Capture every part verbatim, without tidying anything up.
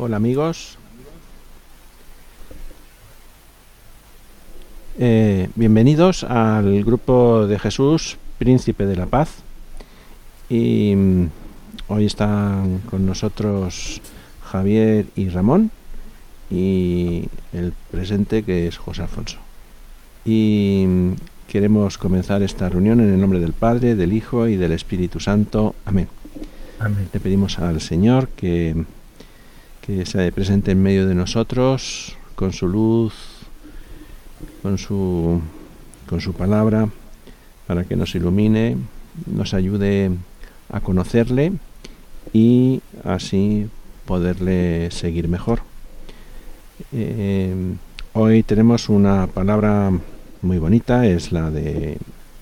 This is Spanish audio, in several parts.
Hola amigos, eh, bienvenidos al grupo de Jesús, Príncipe de la Paz. Y mm, hoy están con nosotros Javier y Ramón y el presente, que es José Alfonso. Y mm, queremos comenzar esta reunión en el nombre del Padre, del Hijo y del Espíritu Santo. Amén. Amén. Le pedimos al Señor que, que se presente en medio de nosotros con su luz, con su, con su palabra, para que nos ilumine, nos ayude a conocerle y así poderle seguir mejor. Eh, hoy tenemos una palabra muy bonita, es la de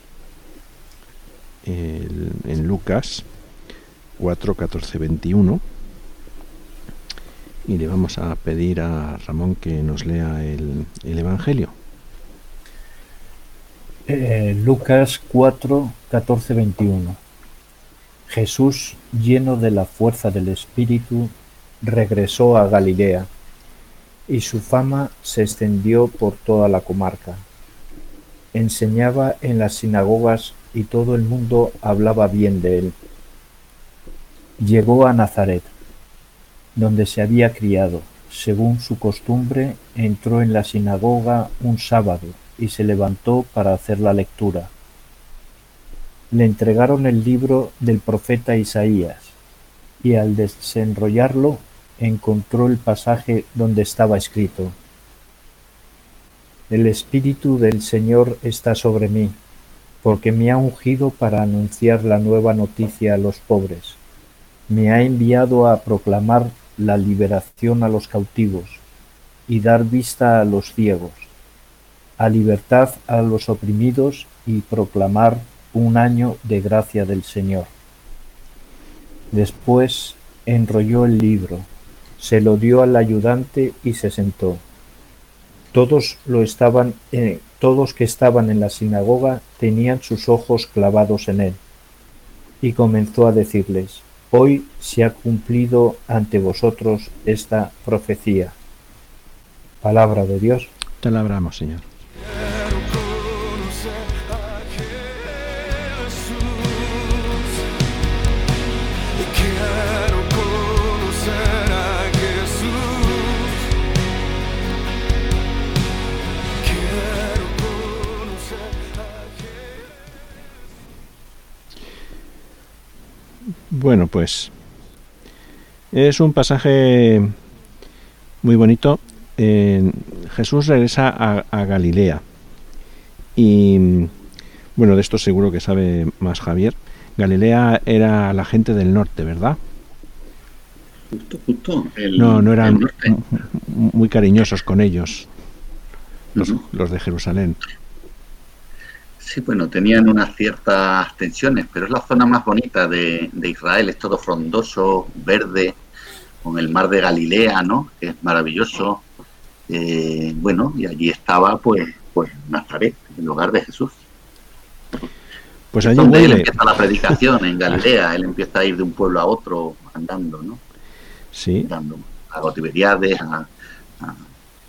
el, en Lucas cuatro, catorce, veintiuno, y le vamos a pedir a Ramón que nos lea el, el Evangelio. Eh, Lucas cuatro, catorce, veintiuno. Jesús, lleno de la fuerza del Espíritu, regresó a Galilea, y su fama se extendió por toda la comarca. Enseñaba en las sinagogas y todo el mundo hablaba bien de él. Llegó a Nazaret, donde se había criado. Según su costumbre, entró en la sinagoga un sábado y se levantó para hacer la lectura. Le entregaron el libro del profeta Isaías, y al desenrollarlo encontró el pasaje donde estaba escrito: El Espíritu del Señor está sobre mí, porque me ha ungido para anunciar la nueva noticia a los pobres. Me ha enviado a proclamar la liberación a los cautivos y dar vista a los ciegos, a libertad a los oprimidos y proclamar un año de gracia del Señor. Después enrolló el libro, se lo dio al ayudante y se sentó. Todos lo estaban, eh, todos que estaban en la sinagoga tenían sus ojos clavados en él, y comenzó a decirles: Hoy se ha cumplido ante vosotros esta profecía. Palabra de Dios. Te alabaremos, Señor. Bueno, pues es un pasaje muy bonito. Eh, Jesús regresa a, a Galilea y, bueno, de esto seguro que sabe más Javier. Galilea era la gente del norte, ¿verdad? Justo, justo. El, no, no eran norte. muy cariñosos con ellos, los, uh-huh. los de Jerusalén. Sí, bueno, tenían unas ciertas tensiones, pero es la zona más bonita de, de Israel. Es todo frondoso, verde, con el mar de Galilea, ¿no? Que es maravilloso. Eh, bueno, y allí estaba, pues, pues Nazaret, el hogar de Jesús. Pues es allí donde huele. Él empieza la predicación, en Galilea. Él empieza a ir de un pueblo a otro andando, ¿no? Sí. Andando a Tiberíades, a, a, a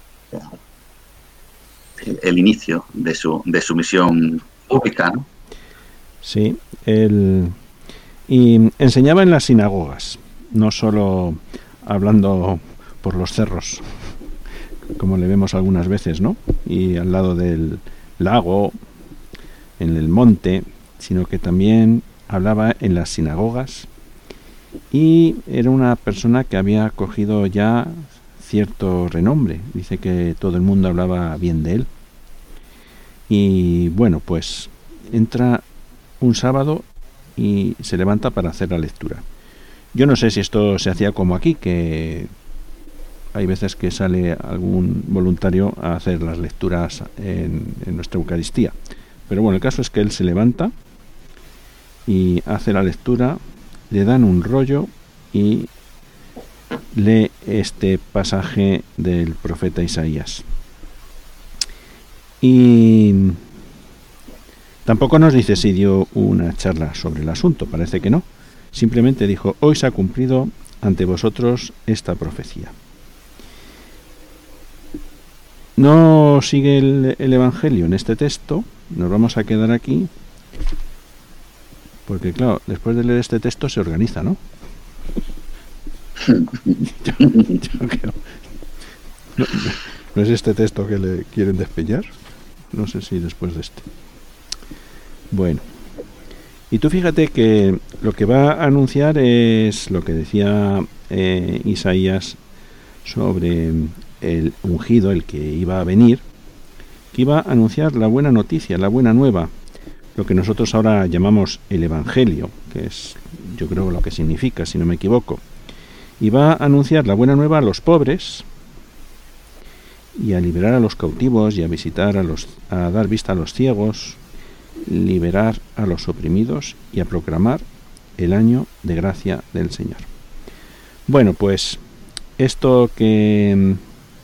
el, el inicio de su de su misión pública, ¿no? Sí, él y enseñaba en las sinagogas, no solo hablando por los cerros, como le vemos algunas veces, ¿no? Y al lado del lago, en el monte, sino que también hablaba en las sinagogas, y era una persona que había cogido ya cierto renombre. Dice que todo el mundo hablaba bien de él. Y bueno, pues entra un sábado y se levanta para hacer la lectura. Yo no sé si esto se hacía como aquí, que hay veces que sale algún voluntario a hacer las lecturas en, en nuestra Eucaristía. Pero bueno, el caso es que él se levanta y hace la lectura, le dan un rollo y lee este pasaje del profeta Isaías. Y tampoco nos dice si dio una charla sobre el asunto, parece que no. Simplemente dijo: hoy se ha cumplido ante vosotros esta profecía. no sigue el, el Evangelio en este texto. Nos vamos a quedar aquí, porque claro, después de leer este texto se organiza, ¿no? yo, yo creo. No, ¿No es este texto que le quieren despeñar? No sé si después de este. Bueno, y tú fíjate que lo que va a anunciar es lo que decía eh, Isaías sobre el ungido, el que iba a venir, que iba a anunciar la buena noticia, la buena nueva, lo que nosotros ahora llamamos el Evangelio, que es, yo creo, lo que significa, si no me equivoco. Y va a anunciar la buena nueva a los pobres, y a liberar a los cautivos, y a visitar a los, a dar vista a los ciegos, liberar a los oprimidos, y a proclamar el año de gracia del Señor. Bueno, pues esto que,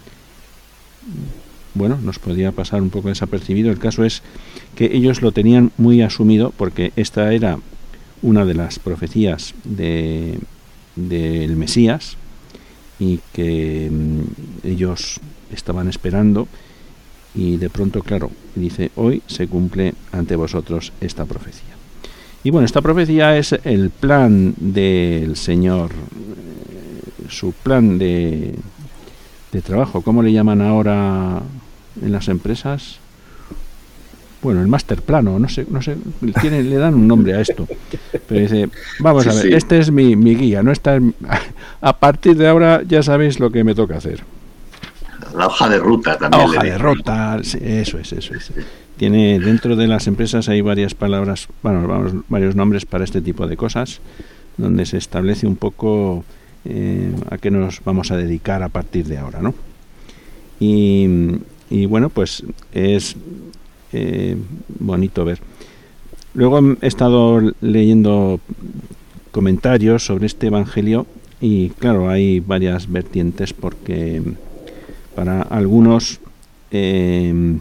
bueno, nos podía pasar un poco desapercibido, el caso es que ellos lo tenían muy asumido, porque esta era una de las profecías de del Mesías, y que mm, ellos estaban esperando, y de pronto, claro, dice, hoy se cumple ante vosotros esta profecía. Y bueno, esta profecía es el plan del Señor, eh, su plan de, de trabajo. ¿Cómo le llaman ahora en las empresas? Bueno, el master plano, no sé, no sé, tiene, le dan un nombre a esto. Pero dice, vamos sí, a ver, sí. este es mi, mi guía, no está, a partir de ahora ya sabéis lo que me toca hacer. La hoja de ruta también. La hoja de ruta, sí, eso es, eso es. Tiene, dentro de las empresas hay varias palabras, bueno, vamos, varios nombres para este tipo de cosas, donde se establece un poco eh, a qué nos vamos a dedicar a partir de ahora, ¿no? Y, y bueno, pues es eh, bonito ver. Luego he estado leyendo comentarios sobre este evangelio y claro, hay varias vertientes porque para algunos eh,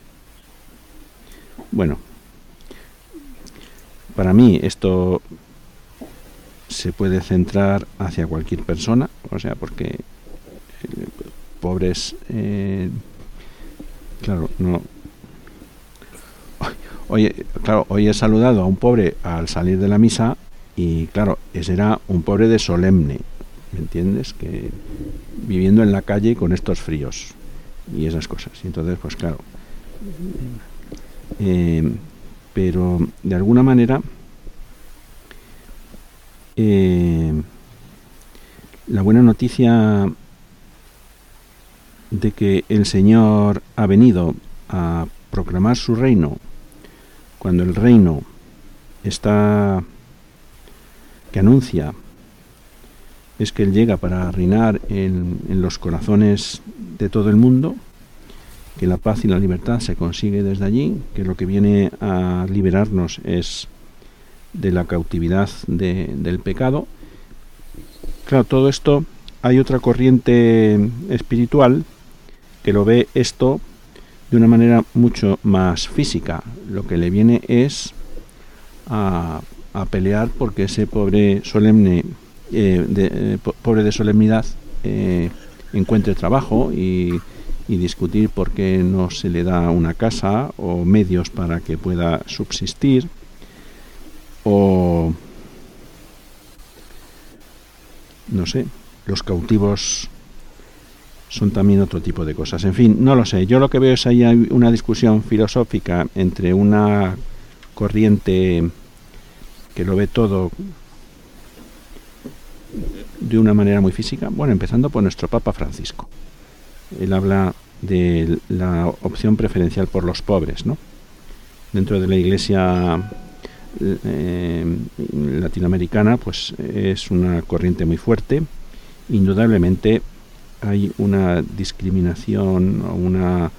bueno, para mí esto se puede centrar hacia cualquier persona, o sea, porque eh, pobres, eh, claro, no. Oye, claro, hoy he saludado a un pobre al salir de la misa y, claro, ese era un pobre de solemne, ¿me entiendes? Que viviendo en la calle con estos fríos y esas cosas. Y entonces, pues claro. Eh, pero de alguna manera eh, la buena noticia de que el Señor ha venido a proclamar su reino, cuando el reino está que anuncia es que Él llega para reinar en, en los corazones de todo el mundo, que la paz y la libertad se consigue desde allí, que lo que viene a liberarnos es de la cautividad de, del pecado. Claro, todo esto, hay otra corriente espiritual que lo ve esto de una manera mucho más física. Lo que le viene es a, a pelear porque ese pobre solemne, eh, de, eh, pobre de solemnidad eh, encuentre trabajo y y discutir por qué no se le da una casa o medios para que pueda subsistir, o no sé, los cautivos son también otro tipo de cosas. En fin, no lo sé, yo lo que veo es ahí una discusión filosófica entre una corriente que lo ve todo de una manera muy física, bueno, empezando por nuestro Papa Francisco. Él habla de la opción preferencial por los pobres, ¿no? Dentro de la Iglesia eh, latinoamericana, pues es una corriente muy fuerte. Indudablemente hay una discriminación o una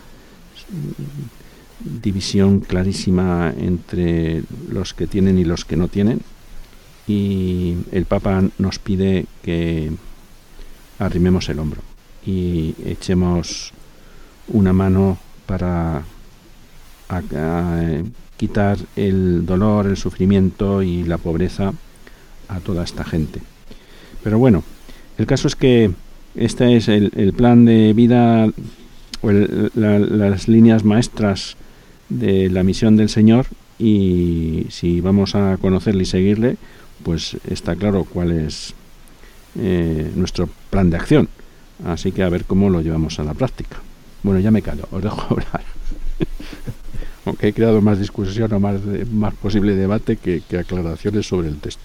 división clarísima entre los que tienen y los que no tienen. Y el Papa nos pide que arrimemos el hombro y echemos una mano para a, a, quitar el dolor, el sufrimiento y la pobreza a toda esta gente. Pero bueno, el caso es que este es el, el plan de vida o el, la, las líneas maestras de la misión del Señor, y si vamos a conocerle y seguirle, pues está claro cuál es eh, nuestro plan de acción. Así que a ver cómo lo llevamos a la práctica. Bueno, ya me callo, os dejo hablar. Aunque he creado más discusión o más, de, más posible debate que, que aclaraciones sobre el texto.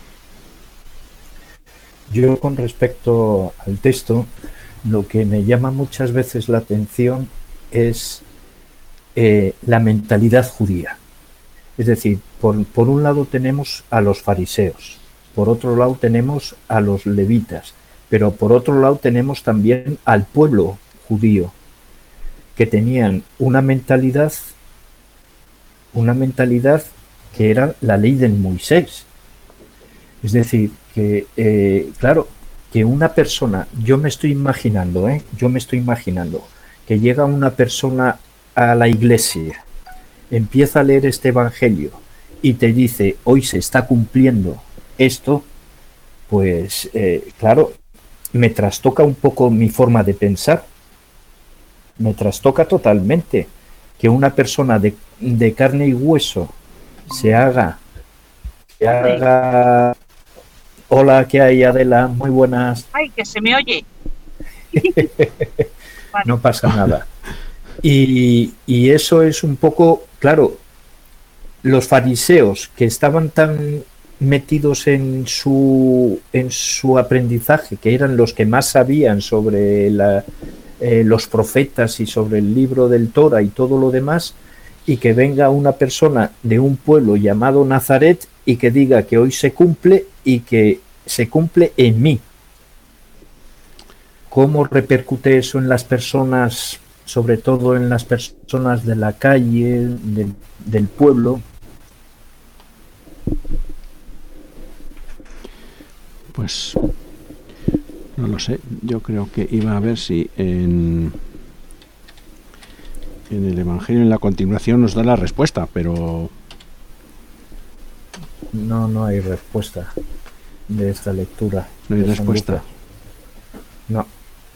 Yo, con respecto al texto, lo que me llama muchas veces la atención es eh, la mentalidad judía. Es decir, por, por un lado tenemos a los fariseos, por otro lado tenemos a los levitas, pero por otro lado tenemos también al pueblo judío, que tenían una mentalidad, una mentalidad que era la ley de Moisés. Es decir, que, eh, claro, que una persona, yo me estoy imaginando, ¿eh? yo me estoy imaginando que llega una persona a la iglesia, empieza a leer este evangelio y te dice, hoy se está cumpliendo esto, pues, eh, claro, me trastoca un poco mi forma de pensar, me trastoca totalmente que una persona de, de carne y hueso se haga, se haga... Hola, ¿qué hay, Adela? Muy buenas. Ay, que se me oye. No pasa nada. Y, y eso es un poco, claro, los fariseos que estaban tan metidos en su, en su aprendizaje, que eran los que más sabían sobre la, eh, los profetas y sobre el libro del Torah y todo lo demás, y que venga una persona de un pueblo llamado Nazaret y que diga que hoy se cumple y que se cumple en mí. ¿Cómo repercute eso en las personas, sobre todo en las personas de la calle, del, del pueblo? Pues no lo sé. Yo creo que iba a ver si en, en el Evangelio, en la continuación, nos da la respuesta, pero... No, no hay respuesta de esta lectura. No hay respuesta. No.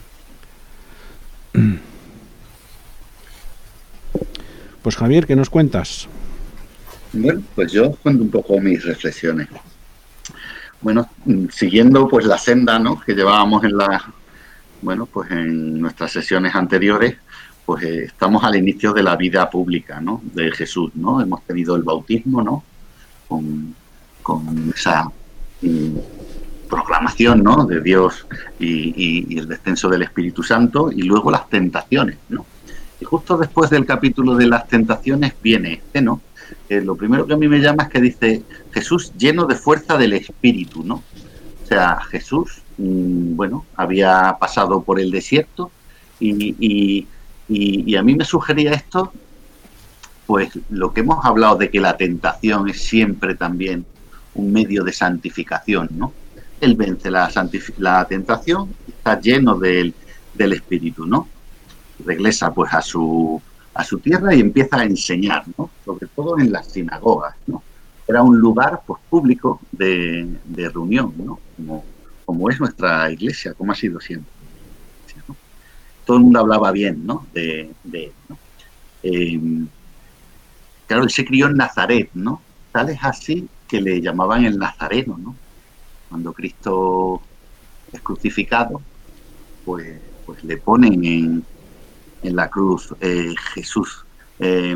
Pues Javier, ¿qué nos cuentas? Bueno, pues yo cuento un poco mis reflexiones. Bueno, siguiendo pues la senda, ¿no?, que llevábamos en la, bueno, pues en nuestras sesiones anteriores, pues eh, estamos al inicio de la vida pública, ¿no?, de Jesús, ¿no? Hemos tenido el bautismo, ¿no?, con, con esa y, proclamación, ¿no?, de Dios y, y, y el descenso del Espíritu Santo, y luego las tentaciones, ¿no? Y justo después del capítulo de las tentaciones viene este, ¿no? Eh, lo primero que a mí me llama es que dice Jesús lleno de fuerza del Espíritu, ¿no? O sea, Jesús, mmm, bueno, había pasado por el desierto y, y, y, y a mí me sugería esto, pues lo que hemos hablado de que la tentación es siempre también un medio de santificación, ¿no? Él vence la, la tentación, está lleno del, del Espíritu, ¿no? Regresa pues a su a su tierra y empieza a enseñar, ¿no?, sobre todo en las sinagogas, ¿no? Era un lugar pues público de, de reunión, ¿no?, como, como es nuestra iglesia, como ha sido siempre, ¿no? Todo el mundo hablaba bien, ¿no?, de, de él, ¿no? Eh, claro, él se crió en Nazaret, ¿no? Tal es así que le llamaban el Nazareno, ¿no? Cuando Cristo es crucificado, pues, pues le ponen en en la cruz eh, Jesús eh,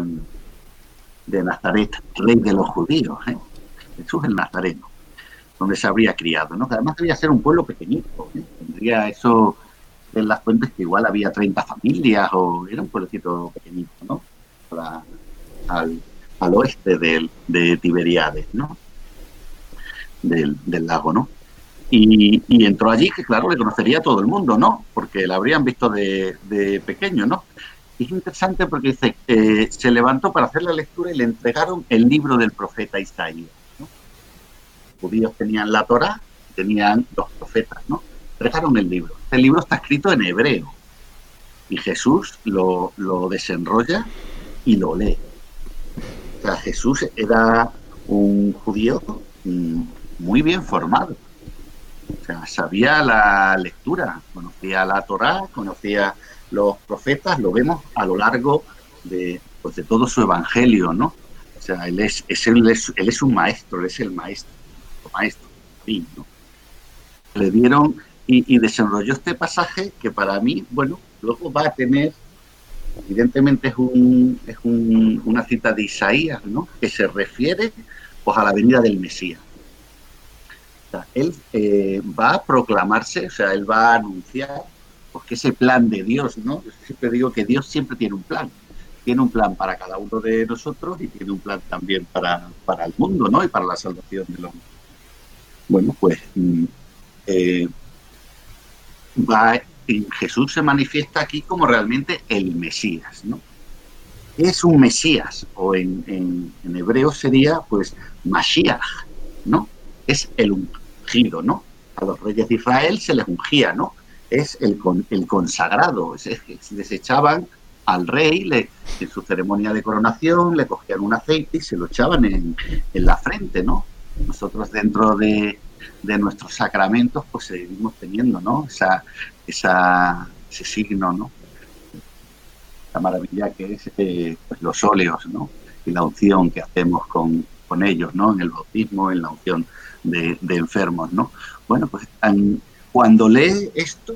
de Nazaret, rey de los judíos, ¿eh? Jesús el Nazareno, donde se habría criado, ¿no? Que además debía ser un pueblo pequeñito, ¿eh? Tendría eso en las fuentes que igual había treinta familias, o era un pueblecito pequeñito, ¿no? Para, al, al oeste del, de Tiberíades, ¿no? Del, del lago, ¿no? Y, y entró allí, que claro, le conocería a todo el mundo, ¿no? Porque la habrían visto de, de pequeño, ¿no? Y es interesante porque dice, eh, se levantó para hacer la lectura y le entregaron el libro del profeta Isaías, ¿no? Los judíos tenían la Torá, tenían los profetas, ¿no? Entregaron el libro. Este libro está escrito en hebreo. Y Jesús lo, lo desenrolla y lo lee. O sea, Jesús era un judío muy bien formado. O sea, sabía la lectura, conocía la Torá, conocía los profetas lo vemos a lo largo de, pues, de todo su evangelio, ¿no? O sea, él es, es, él es, él es un maestro, él es el maestro, el maestro, fin, ¿no? Le dieron y, y desenrolló este pasaje que para mí, bueno, luego va a tener, evidentemente es un es un, una cita de Isaías, ¿no? Que se refiere pues a la venida del Mesías. O sea, él eh, va a proclamarse, o sea, él va a anunciar porque ese plan de Dios, ¿no? Yo siempre digo que Dios siempre tiene un plan. Tiene un plan para cada uno de nosotros y tiene un plan también para, para el mundo, ¿no? Y para la salvación del hombre. Bueno, pues eh, va, Jesús se manifiesta aquí como realmente el Mesías, ¿no? Es un Mesías, o en, en, en hebreo sería, pues, Mashiach, ¿no? Es el ungido, ¿no? A los reyes de Israel se les ungía, ¿no? Es el, con, el consagrado, es, es, les echaban al rey, le, en su ceremonia de coronación, le cogían un aceite y se lo echaban en, en la frente, ¿no? Nosotros dentro de, de nuestros sacramentos, pues seguimos teniendo, ¿no? Esa, esa, ese signo, ¿no? La maravilla que es eh, pues los óleos, ¿no? Y la unción que hacemos con, con ellos, ¿no? En el bautismo, en la unción de, de enfermos, ¿no? Bueno, pues en, cuando lee esto,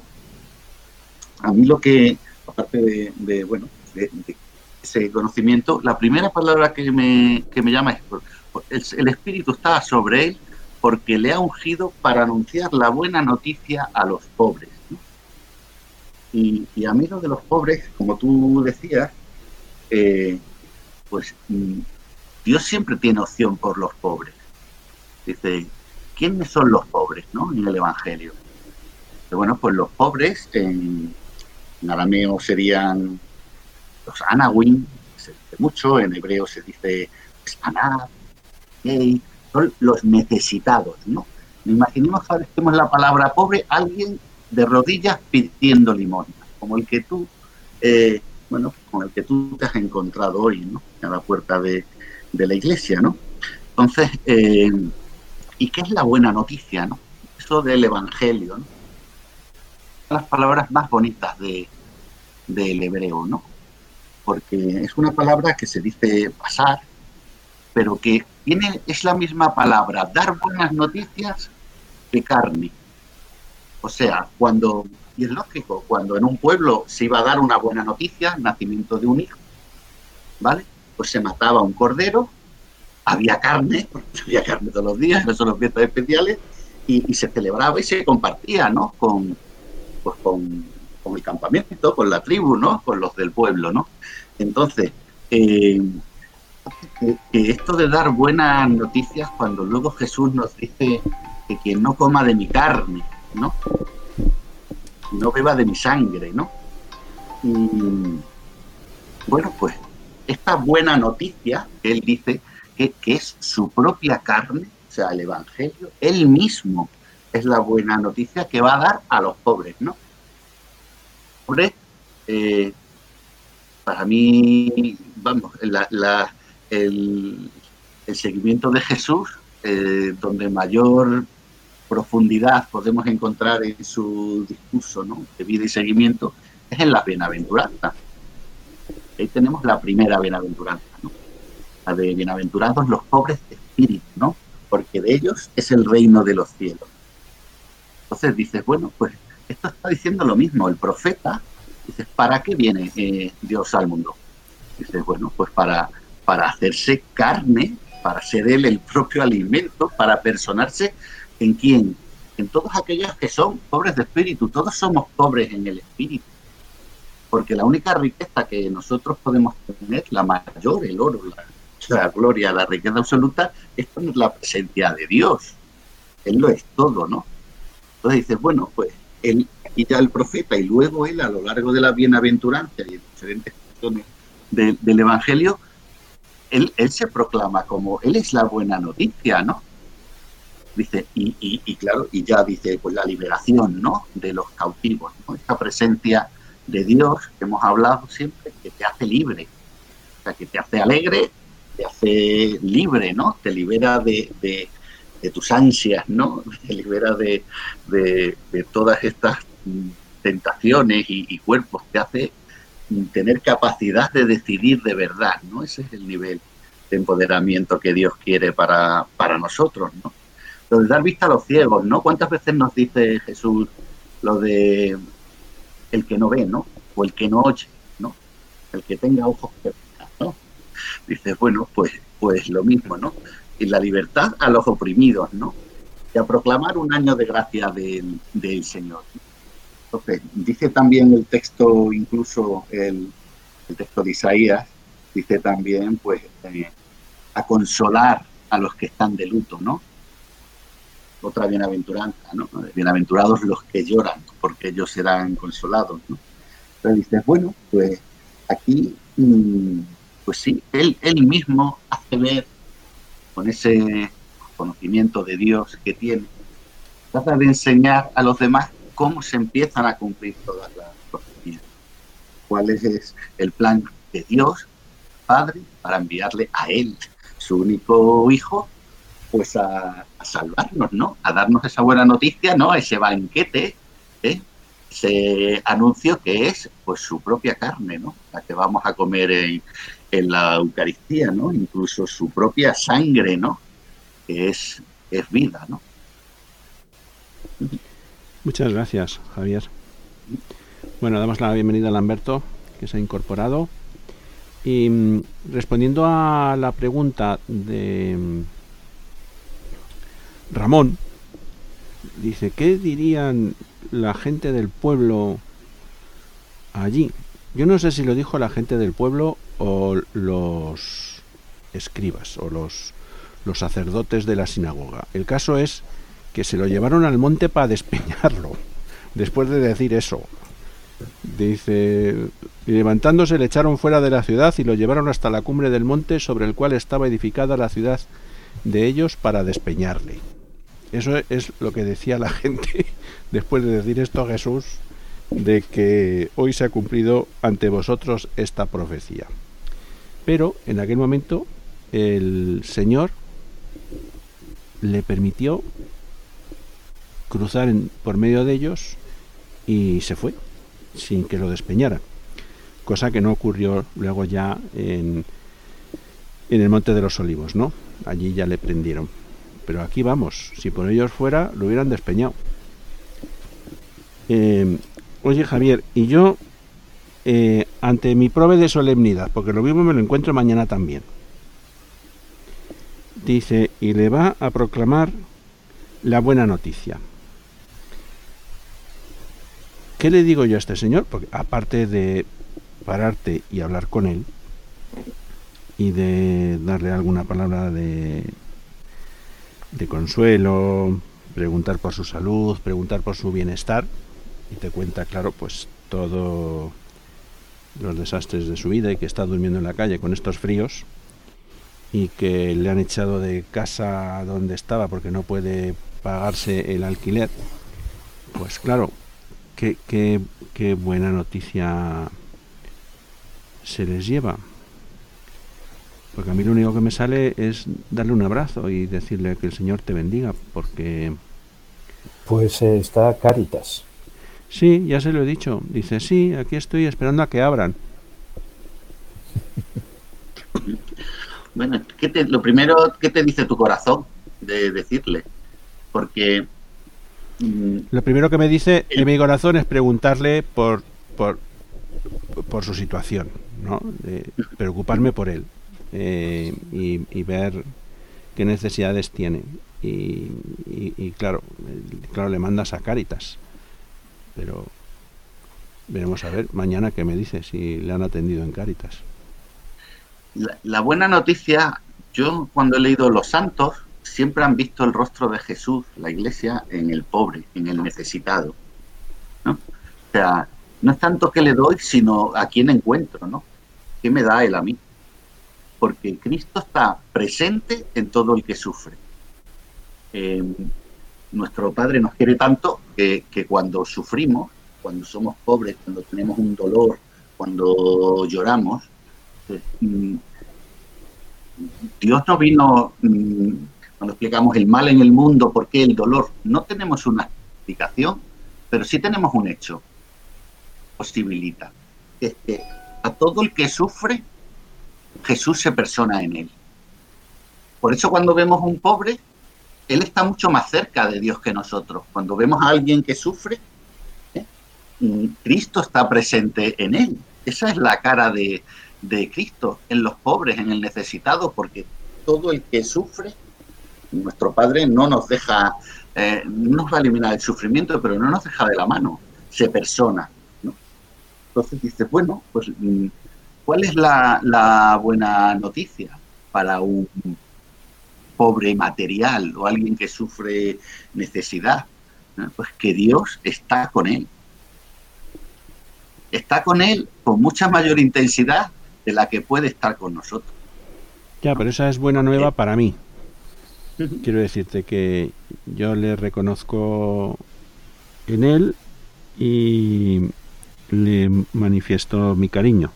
a mí lo que, aparte de, de bueno, de, de ese conocimiento, la primera palabra que me, que me llama es el, el Espíritu está sobre él porque le ha ungido para anunciar la buena noticia a los pobres, ¿no? Y, y a mí lo de los pobres, como tú decías, eh, pues Dios siempre tiene opción por los pobres. Dice, ¿quiénes son los pobres, no? En el Evangelio. Bueno, pues los pobres en, en arameo serían los anawim, se dice mucho, en hebreo se dice anab, hey, son los necesitados, ¿no? Imaginemos que decimos la palabra pobre, alguien de rodillas pidiendo limosna, como el que tú, eh, bueno, con el que tú te has encontrado hoy, ¿no? A la puerta de, de la iglesia, ¿no? Entonces, eh, ¿y qué es la buena noticia, no? Eso del Evangelio, ¿no? Las palabras más bonitas de, del hebreo, ¿no? Porque es una palabra que se dice pasar, pero que tiene, es la misma palabra, dar buenas noticias, que carne. O sea, cuando, y es lógico, cuando en un pueblo se iba a dar una buena noticia, nacimiento de un hijo, ¿vale? Pues se mataba un cordero, había carne, porque había carne todos los días, no son las fiestas especiales, y, y se celebraba y se compartía, ¿no? Con, pues con, con el campamento, con la tribu, ¿no? Con los del pueblo, ¿no? Entonces, eh, que, que esto de dar buenas noticias, cuando luego Jesús nos dice que quien no coma de mi carne, ¿no? No beba de mi sangre, ¿no? Y bueno, pues esta buena noticia que él dice que, que es su propia carne, o sea, el Evangelio, él mismo es la buena noticia que va a dar a los pobres, ¿no? Pobres, eh, para mí, vamos, la, la, el, el seguimiento de Jesús, eh, donde mayor profundidad podemos encontrar en su discurso, ¿no? De vida y seguimiento, es en la bienaventuranza. Ahí tenemos la primera bienaventuranza, ¿no? La de bienaventurados los pobres de espíritu, ¿no? Porque de ellos es el reino de los cielos. Entonces dices, bueno, pues esto está diciendo lo mismo. El profeta, dices, ¿para qué viene eh, Dios al mundo? Dices, bueno, pues para, para hacerse carne, para ser él el propio alimento, para personarse ¿en quién? En todos aquellos que son pobres de espíritu. Todos somos pobres en el espíritu. Porque la única riqueza que nosotros podemos tener, la mayor, el oro, la, la gloria, la riqueza absoluta, es la presencia de Dios. Él lo es todo, ¿no? Entonces dices, bueno, pues él, aquí ya el profeta, y luego él a lo largo de la bienaventuranza y en diferentes secciones de, del Evangelio, él, él se proclama como, él es la buena noticia, ¿no? Dice, y, y, y claro, y ya dice, pues la liberación, ¿no? De los cautivos, ¿no? Esta presencia de Dios que hemos hablado siempre, que te hace libre, o sea, que te hace alegre, te hace libre, ¿no? Te libera de, de, de tus ansias, ¿no? Te libera de, de, de todas estas tentaciones y, y cuerpos, te hace tener capacidad de decidir de verdad, ¿no? Ese es el nivel de empoderamiento que Dios quiere para, para nosotros, ¿no? Lo de dar vista a los ciegos, ¿no? ¿Cuántas veces nos dice Jesús lo de el que no ve, ¿no? O el que no oye, ¿no? El que tenga ojos que vean, ¿no? Dice, bueno, pues, pues lo mismo, ¿no? Y la libertad a los oprimidos, ¿no? Y a proclamar un año de gracia del, del Señor. Entonces, dice también el texto, incluso el, el texto de Isaías, dice también, pues, eh, a consolar a los que están de luto, ¿no? Otra bienaventuranza, ¿no? Bienaventurados los que lloran, porque ellos serán consolados, ¿no? Entonces dices, bueno, pues aquí, pues sí, él, él mismo hace ver, con ese conocimiento de Dios que tiene, trata de enseñar a los demás cómo se empiezan a cumplir todas las profecías. Cuál es el plan de Dios, Padre, para enviarle a él, su único hijo, pues a, a salvarnos, ¿no? A darnos esa buena noticia, ¿no? Ese banquete, ¿eh? Ese anuncio que es, pues, su propia carne, ¿no? La que vamos a comer en, en la Eucaristía, ¿no? Incluso su propia sangre, ¿no? Que es, es vida, ¿no? Muchas gracias, Javier. Bueno, damos la bienvenida a Lamberto, que se ha incorporado. Y mm, respondiendo a la pregunta de mm, Ramón, dice, ¿qué dirían la gente del pueblo allí? Yo no sé si lo dijo la gente del pueblo o los escribas o los, los sacerdotes de la sinagoga. El caso es que se lo llevaron al monte para despeñarlo, después de decir eso. Dice, y levantándose le echaron fuera de la ciudad y lo llevaron hasta la cumbre del monte sobre el cual estaba edificada la ciudad de ellos para despeñarle. Eso es lo que decía la gente después de decir esto a Jesús, de que hoy se ha cumplido ante vosotros esta profecía. Pero en aquel momento el Señor le permitió cruzar en, por medio de ellos y se fue sin que lo despeñaran, cosa que no ocurrió luego ya en, en el Monte de los Olivos, ¿no? Allí ya le prendieron. Pero aquí vamos, si por ellos fuera, lo hubieran despeñado. Eh, oye, Javier, y yo, eh, ante mi prove de solemnidad, porque lo mismo me lo encuentro mañana también, dice, y le va a proclamar la buena noticia. ¿Qué le digo yo a este señor? Porque aparte de pararte y hablar con él y de darle alguna palabra de, de consuelo, preguntar por su salud, preguntar por su bienestar, y te cuenta, claro, pues todos los desastres de su vida y que está durmiendo en la calle con estos fríos y que le han echado de casa donde estaba porque no puede pagarse el alquiler. Pues claro, Qué, qué, qué buena noticia se les lleva. Porque a mí lo único que me sale es darle un abrazo y decirle que el Señor te bendiga, porque... Pues eh, está Cáritas. Sí, ya se lo he dicho. Dice, sí, aquí estoy esperando a que abran. Bueno, ¿qué te, lo primero, ¿qué te dice tu corazón de decirle? Porque... Lo primero que me dice en mi corazón es preguntarle por por, por su situación, ¿no? De preocuparme por él eh, y, y ver qué necesidades tiene. Y, y, y claro, claro, le mandas a Cáritas. Pero veremos a ver mañana qué me dice, si le han atendido en Cáritas. La, la buena noticia, yo cuando he leído Los Santos, siempre han visto el rostro de Jesús, la Iglesia, en el pobre, en el necesitado, ¿no? O sea, no es tanto que le doy, sino a quién encuentro, ¿no? ¿Qué me da él a mí? Porque Cristo está presente en todo el que sufre. Eh, nuestro Padre nos quiere tanto que, que cuando sufrimos, cuando somos pobres, cuando tenemos un dolor, cuando lloramos, eh, Dios no vino... Mm, cuando explicamos el mal en el mundo, por qué el dolor, no tenemos una explicación, pero sí tenemos un hecho. posibilita. Es que a todo el que sufre, Jesús se persona en él. Por eso cuando vemos a un pobre, él está mucho más cerca de Dios que nosotros. Cuando vemos a alguien que sufre, ¿eh? Cristo está presente en él. Esa es la cara de, de Cristo, en los pobres, en el necesitado, porque todo el que sufre, nuestro Padre no nos deja, eh, no nos va a eliminar el sufrimiento, pero no nos deja de la mano, se persona, ¿no? Entonces dice, bueno, pues ¿cuál es la, la buena noticia para un pobre material o alguien que sufre necesidad? ¿No? Pues que Dios está con él. Está con él con mucha mayor intensidad de la que puede estar con nosotros. Ya, pero esa es buena nueva para mí. Quiero decirte que yo le reconozco en él y le manifiesto mi cariño.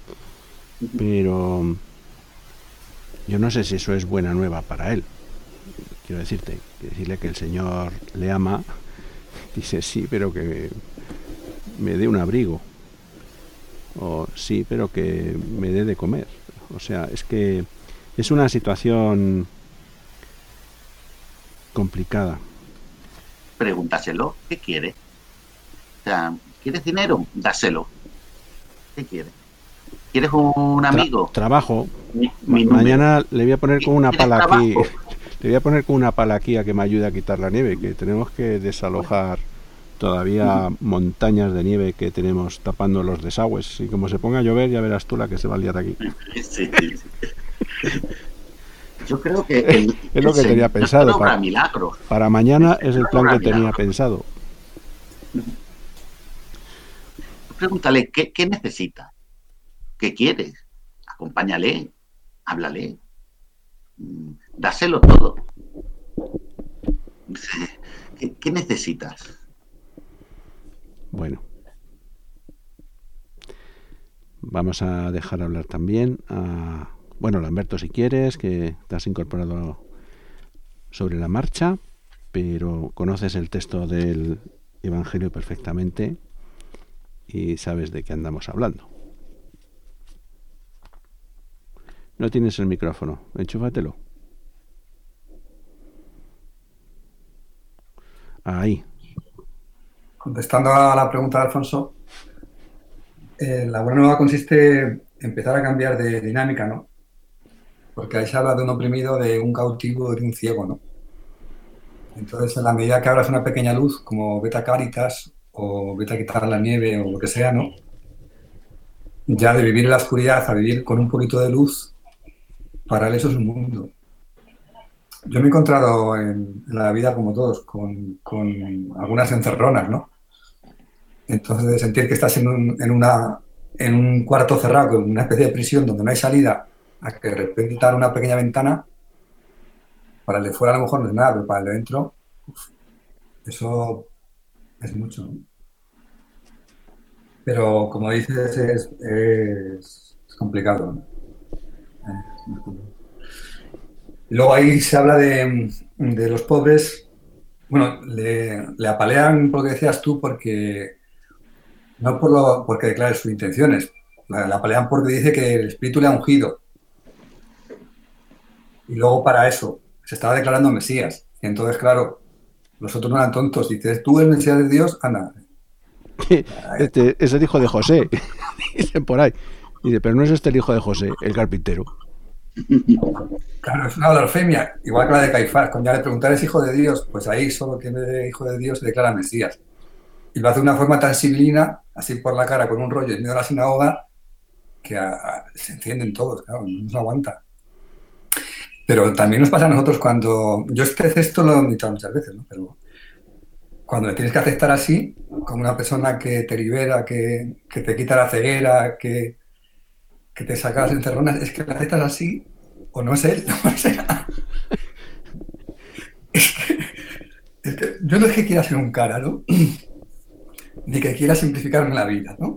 Pero yo no sé si eso es buena nueva para él. Quiero decirte, decirle que el Señor le ama, dice sí, pero que me dé un abrigo. O sí, pero que me dé de comer. O sea, es que es una situación complicada. Pregúntaselo, ¿qué quiere? O sea, ¿quieres dinero? Dáselo. ¿Qué quieres? ¿Quieres un amigo? Tra- trabajo. Mi, mi Ma- mañana le voy a poner con una pala trabajo? aquí. Le voy a poner con una pala aquí a que me ayude a quitar la nieve, que tenemos que desalojar todavía uh-huh. montañas de nieve que tenemos tapando los desagües. Y como se ponga a llover, ya verás tú la que se va a liar aquí. Sí, sí, sí. Yo creo que el, es lo que tenía pensado para, milagros. para mañana es el plan que tenía milagros. pensado. Pregúntale qué, qué necesita, qué quieres, acompáñale, háblale, dáselo todo. ¿Qué, qué necesitas? Bueno, vamos a dejar hablar también a Bueno, Lamberto, si quieres, que te has incorporado sobre la marcha, pero conoces el texto del Evangelio perfectamente y sabes de qué andamos hablando. No tienes el micrófono, enchúfatelo. Ahí. Contestando a la pregunta de Alfonso, eh, la buena nueva consiste en empezar a cambiar de dinámica, ¿no? Porque ahí se habla de un oprimido, de un cautivo, de un ciego, ¿no? Entonces, en la medida que abras una pequeña luz, como vete a Cáritas o vete a quitar la nieve o lo que sea, ¿no? Ya de vivir en la oscuridad a vivir con un poquito de luz, para él eso es un mundo. Yo me he encontrado en, en la vida, como todos, con, con algunas encerronas, ¿no? Entonces, de sentir que estás en un, en, una, en un cuarto cerrado, en una especie de prisión donde no hay salida, a que de repente te abra una pequeña ventana, para el de fuera a lo mejor no es nada, pero para el de dentro, uf, eso es mucho, ¿no? Pero como dices, es, es, es complicado, ¿no? Es muy complicado. Y luego ahí se habla de, de los pobres, bueno, le, le apalean por lo que decías tú, porque no por lo, porque declare sus intenciones, le, le apalean porque dice que el Espíritu le ha ungido. Y luego para eso se estaba declarando Mesías. Y entonces, claro, los otros no eran tontos. Dices, tú eres Mesías de Dios, anda. Este es el hijo de José, dicen por ahí. Dice, pero no es este el hijo de José, el carpintero. Claro, es una blasfemia, igual que la de Caifás. Cuando ya le preguntar, ¿es hijo de Dios? Pues ahí solo que en vez de hijo de Dios se declara Mesías. Y lo hace de una forma tan sibilina, así por la cara, con un rollo en medio de la sinagoga, que a, a, se encienden todos, claro, no se aguanta. Pero también nos pasa a nosotros cuando... Yo este texto lo he meditado muchas veces, ¿no? Pero cuando le tienes que aceptar así, como una persona que te libera, que, que te quita la ceguera, que, que te saca las encerronas, es que le aceptas así, o no es él, no es él. Es que, es que yo no es que quiera ser un cara, ¿no? Ni que quiera simplificarme la vida, ¿no?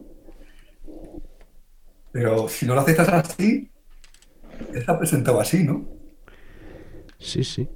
Pero si no lo aceptas así, él se ha presentado así, ¿no? Sí, sí.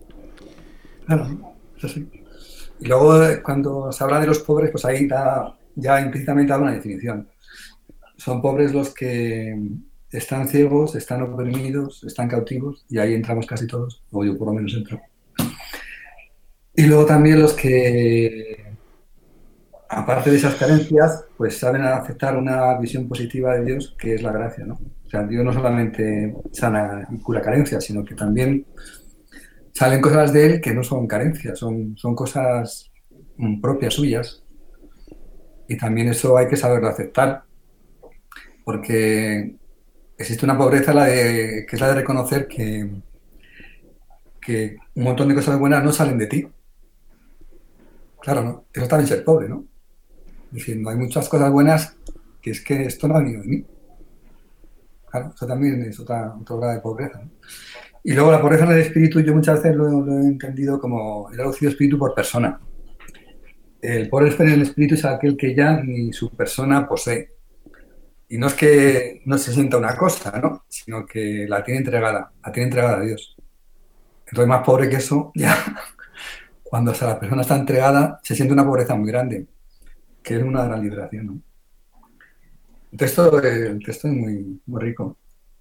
Claro, es así. Y luego cuando se habla de los pobres, pues ahí da ya implícitamente da una definición. Son pobres los que están ciegos, están oprimidos, están cautivos, y ahí entramos casi todos, o yo por lo menos entro. Y luego también los que, aparte de esas carencias, pues saben aceptar una visión positiva de Dios, que es la gracia, ¿no? O sea, Dios no solamente sana y cura carencias, sino que también salen cosas de Él que no son carencias, son, son cosas mm, propias suyas. Y también eso hay que saberlo aceptar, porque existe una pobreza la de, que es la de reconocer que, que un montón de cosas buenas no salen de ti. Claro, ¿no? Eso también es ser pobre, ¿no? Diciendo, hay muchas cosas buenas que es que esto no ha venido de mí. Claro, eso también es otra, otro grado de pobreza, ¿no? Y luego la pobreza en el espíritu, yo muchas veces lo, lo he entendido como el reducido espíritu por persona. El pobre en el espíritu es aquel que ya ni su persona posee. Y no es que no se sienta una cosa, ¿no? Sino que la tiene entregada, la tiene entregada a Dios. Entonces, más pobre que eso, ya cuando la persona está entregada, se siente una pobreza muy grande, que es una gran liberación, ¿no? El texto, el texto es muy, muy rico.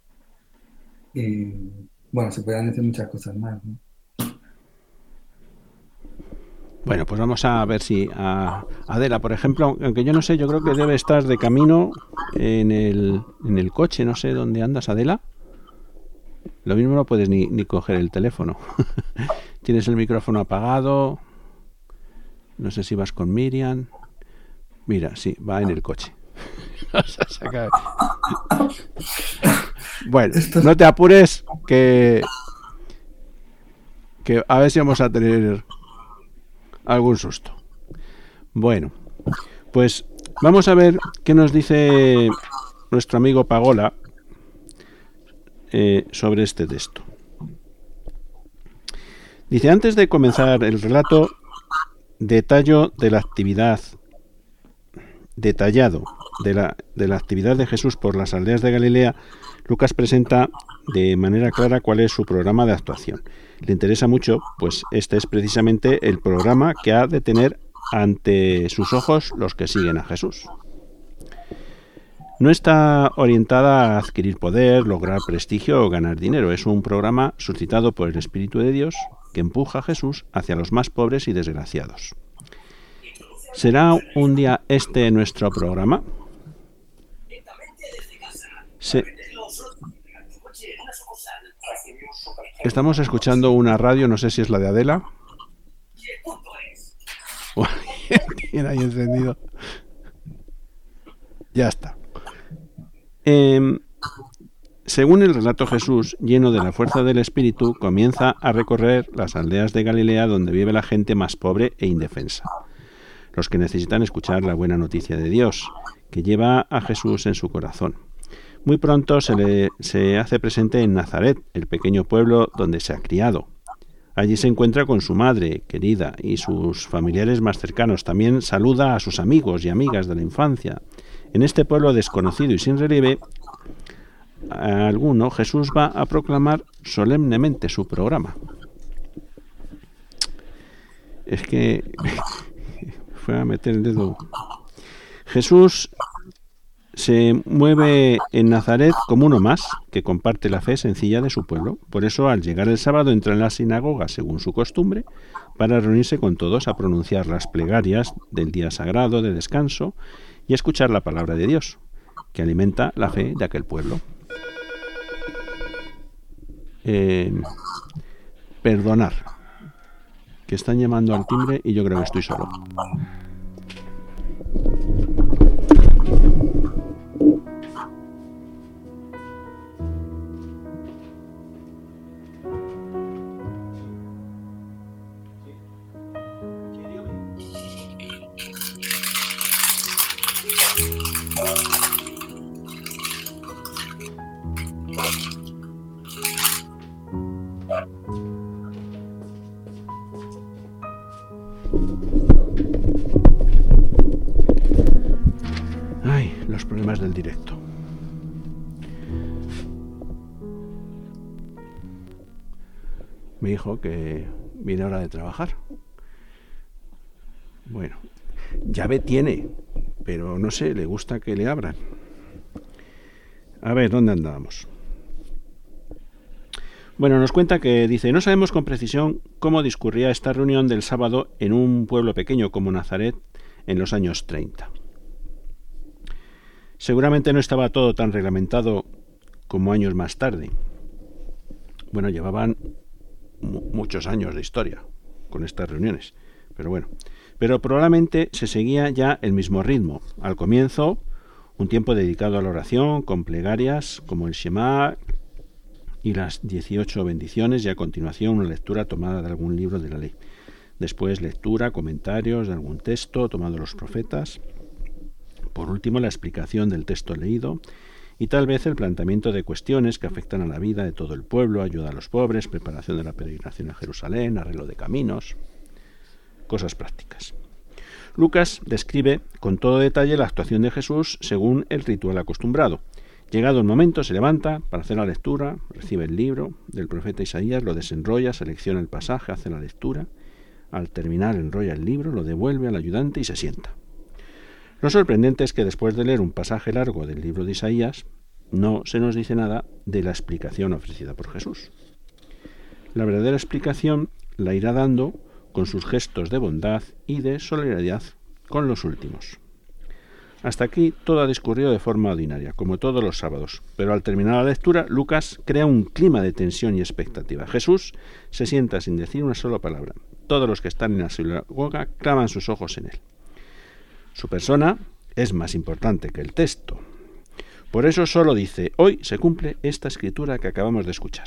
Y, bueno, se pueden decir muchas cosas más, ¿no? Bueno, pues vamos a ver si a Adela, por ejemplo, aunque yo no sé, yo creo que debe estar de camino en el, en el coche, no sé dónde andas, Adela. Lo mismo no puedes ni, ni coger el teléfono. Tienes el micrófono apagado. No sé si vas con Miriam. Mira, sí, va en el coche. Bueno, no te apures, que, que a ver si vamos a tener algún susto. Bueno, pues vamos a ver qué nos dice nuestro amigo Pagola eh, sobre este texto. Dice, antes de comenzar el relato, detallo de la actividad detallado de la, de la actividad de Jesús por las aldeas de Galilea, Lucas presenta de manera clara cuál es su programa de actuación. Le interesa mucho, pues este es precisamente el programa que ha de tener ante sus ojos los que siguen a Jesús. No está orientada a adquirir poder, lograr prestigio o ganar dinero. Es un programa suscitado por el Espíritu de Dios que empuja a Jesús hacia los más pobres y desgraciados. ¿Será un día este nuestro programa? Sí. Estamos escuchando una radio, no sé si es la de Adela. Tiene ahí encendido. Ya está. Eh, según el relato, Jesús, lleno de la fuerza del Espíritu, comienza a recorrer las aldeas de Galilea donde vive la gente más pobre e indefensa. Los que necesitan escuchar la buena noticia de Dios, que lleva a Jesús en su corazón. Muy pronto se le se hace presente en Nazaret, el pequeño pueblo donde se ha criado. Allí se encuentra con su madre querida y sus familiares más cercanos. También saluda a sus amigos y amigas de la infancia. En este pueblo desconocido y sin relieve a alguno, Jesús va a proclamar solemnemente su programa. Es que fue a meter el dedo. Jesús se mueve en Nazaret como uno más, que comparte la fe sencilla de su pueblo. Por eso, al llegar el sábado, entra en la sinagoga, según su costumbre, para reunirse con todos a pronunciar las plegarias del día sagrado de descanso y escuchar la palabra de Dios, que alimenta la fe de aquel pueblo. Eh, perdonar, que están llamando al timbre y yo creo que estoy solo. Ay, los problemas del directo. Me dijo que viene hora de trabajar. Bueno, llave tiene, pero no sé, le gusta que le abran. A ver, ¿dónde andábamos? Bueno, nos cuenta que dice, no sabemos con precisión cómo discurría esta reunión del sábado en un pueblo pequeño como Nazaret en los años treinta. Seguramente no estaba todo tan reglamentado como años más tarde. Bueno, llevaban mu- muchos años de historia con estas reuniones, pero bueno. Pero probablemente se seguía ya el mismo ritmo. Al comienzo, un tiempo dedicado a la oración, con plegarias como el Shema y las dieciocho bendiciones, y a continuación una lectura tomada de algún libro de la ley. Después lectura, comentarios de algún texto tomado de los profetas. Por último, la explicación del texto leído y tal vez el planteamiento de cuestiones que afectan a la vida de todo el pueblo, ayuda a los pobres, preparación de la peregrinación a Jerusalén, arreglo de caminos, cosas prácticas. Lucas describe con todo detalle la actuación de Jesús según el ritual acostumbrado. Llegado el momento, se levanta para hacer la lectura, recibe el libro del profeta Isaías, lo desenrolla, selecciona el pasaje, hace la lectura. Al terminar, enrolla el libro, lo devuelve al ayudante y se sienta. Lo sorprendente es que después de leer un pasaje largo del libro de Isaías, no se nos dice nada de la explicación ofrecida por Jesús. La verdadera explicación la irá dando con sus gestos de bondad y de solidaridad con los últimos. Hasta aquí todo ha discurrido de forma ordinaria, como todos los sábados, pero al terminar la lectura, Lucas crea un clima de tensión y expectativa. Jesús se sienta sin decir una sola palabra. Todos los que están en la sinagoga clavan sus ojos en él. Su persona es más importante que el texto. Por eso solo dice, hoy se cumple esta escritura que acabamos de escuchar.